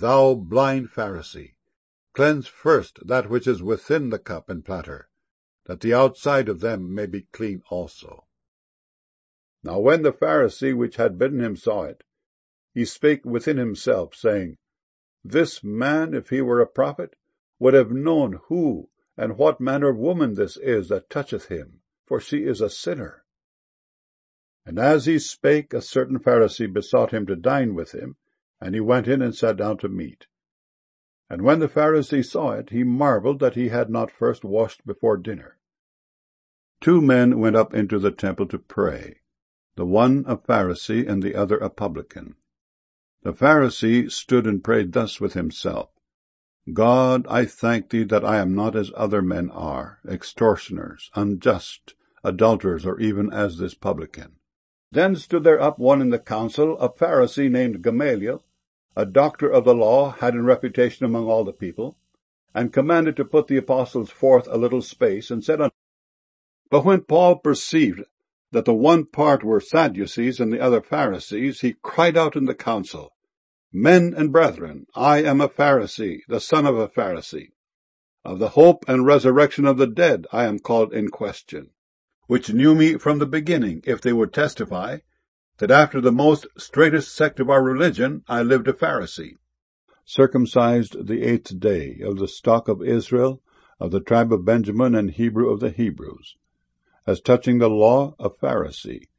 Thou blind Pharisee, cleanse first that which is within the cup and platter, that the outside of them may be clean also. Now when the Pharisee which had bidden him saw it, he spake within himself, saying, This man, if he were a prophet, would have known who and what manner of woman this is that toucheth him, for she is a sinner. And as he spake, a certain Pharisee besought him to dine with him, and he went in and sat down to meat. And when the Pharisee saw it, he marveled that he had not first washed before dinner. 2 men went up into the temple to pray, the one a Pharisee and the other a publican. The Pharisee stood and prayed thus with himself, God, I thank thee that I am not as other men are, extortioners, unjust, adulterers, or even as this publican. Then stood there up one in the council, a Pharisee named Gamaliel, a doctor of the law, had in reputation among all the people, and commanded to put the apostles forth a little space, and said unto them, But when Paul perceived that the one part were Sadducees and the other Pharisees, he cried out in the council, Men and brethren, I am a Pharisee, the son of a Pharisee. Of the hope and resurrection of the dead I am called in question, which knew me from the beginning, if they would testify, that after the most straitest sect of our religion I lived a Pharisee, circumcised the 8th day, of the stock of Israel, of the tribe of Benjamin, and Hebrew of the Hebrews, as touching the law a Pharisee,